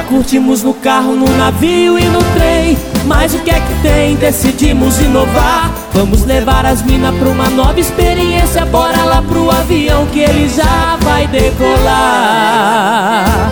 curtimos no carro, no navio e no trem, mas o que é que tem? Decidimos inovar. Vamos levar as minas pra uma nova experiência. Bora lá pro avião que ele já vai decolar.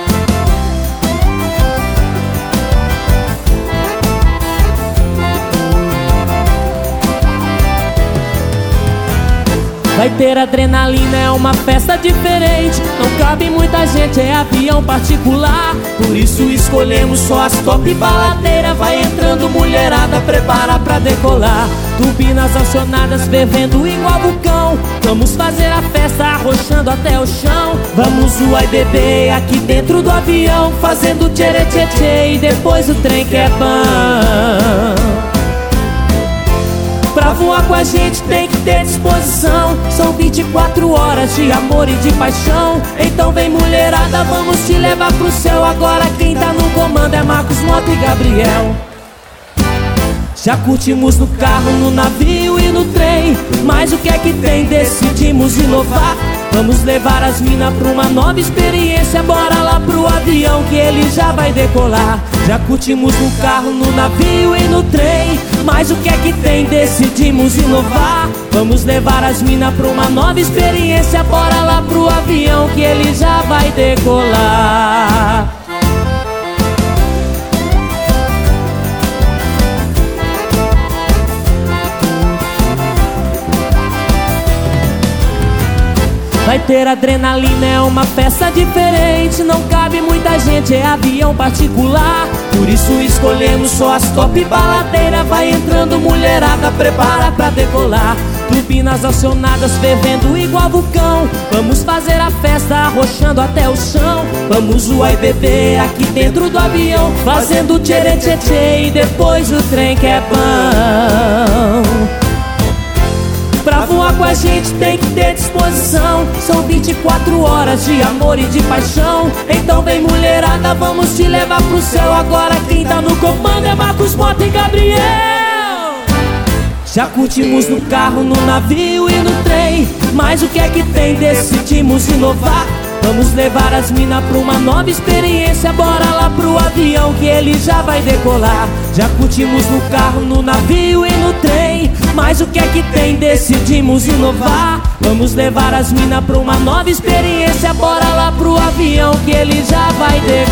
Vai ter adrenalina, é uma festa diferente. Não cabe muita gente, é avião particular. Por isso escolhemos só as top baladeiras. Vai entrando mulherada, prepara pra decolar. Turbinas acionadas, fervendo igual vulcão. Vamos fazer a festa arrochando até o chão. Vamos zoar e beber aqui dentro do avião, fazendo tchê-tchê-tchê e depois o trem que é bom. Pra voar com a gente tem que ter disposição. São 24 horas de amor e de paixão. Então vem mulherada, vamos te levar pro céu. Agora quem tá no comando é Marcos Mota e Gabriel. Já curtimos no carro, no navio e no trem, mas o que é que tem? Decidimos inovar. Vamos levar as minas pra uma nova experiência. Bora lá pro avião que ele já vai decolar. Já curtimos no carro, no navio e no trem, mas o que é que tem? Decidimos inovar. Vamos levar as minas pra uma nova experiência. Bora lá pro avião que ele já vai decolar. Vai ter adrenalina, é uma festa diferente. Não cabe muita gente, é avião particular. Por isso escolhemos só as top baladeiras. Vai entrando mulherada, prepara pra decolar. Turbinas acionadas, fervendo igual vulcão. Vamos fazer a festa arrochando até o chão. Vamos zoar e beber aqui dentro do avião, fazendo tchê-tchê-tchê e depois o trem que é bom. Pra voar com a gente tem que ter disposição. São 24 horas de amor e de paixão. Então vem mulherada, vamos te levar pro céu. Agora quem tá no comando é Marcos Mota e Gabriel. Já curtimos no carro, no navio e no trem, mas o que é que tem? Decidimos inovar. Vamos levar as minas pra uma nova experiência. Bora lá pro avião que ele já vai decolar. Já curtimos no carro, no navio e no trem, mas o que é que tem? Decidimos inovar. Vamos levar as minas pra uma nova experiência. Bora lá pro avião que ele já vai decolar.